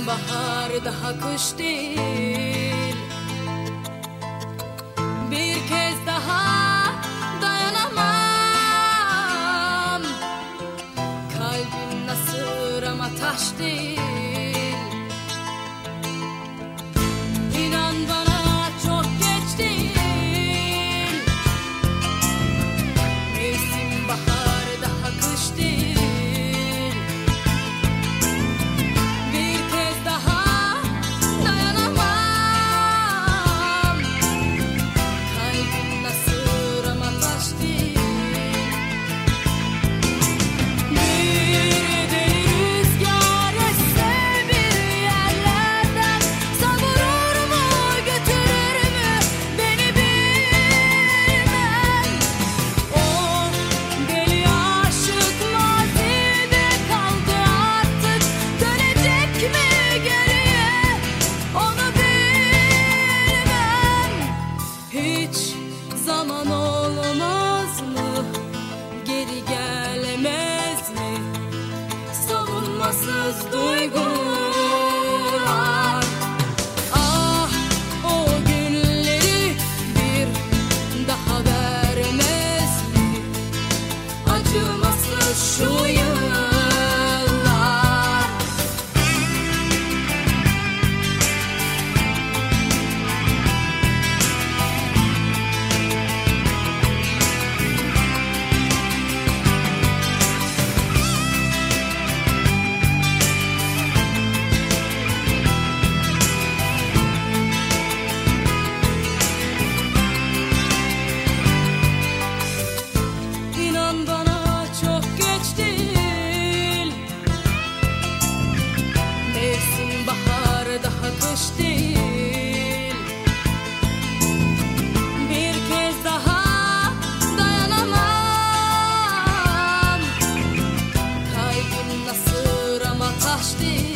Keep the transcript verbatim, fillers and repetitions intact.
bahar daha kış değil. Bir kez daha dayanamam. Kalbim nasır ama taş değil. İnan bana çok geç değil. Mevsim bahar daha kış değil. Zaman olamaz mı? Geri gelemez mi? Savunmasız duygular. Ah, o günleri bir daha vermez mi? Acımasız şu yıllar. Daha kış değil. Bir kez daha dayanamam. Kalbim nasır ama taş değil.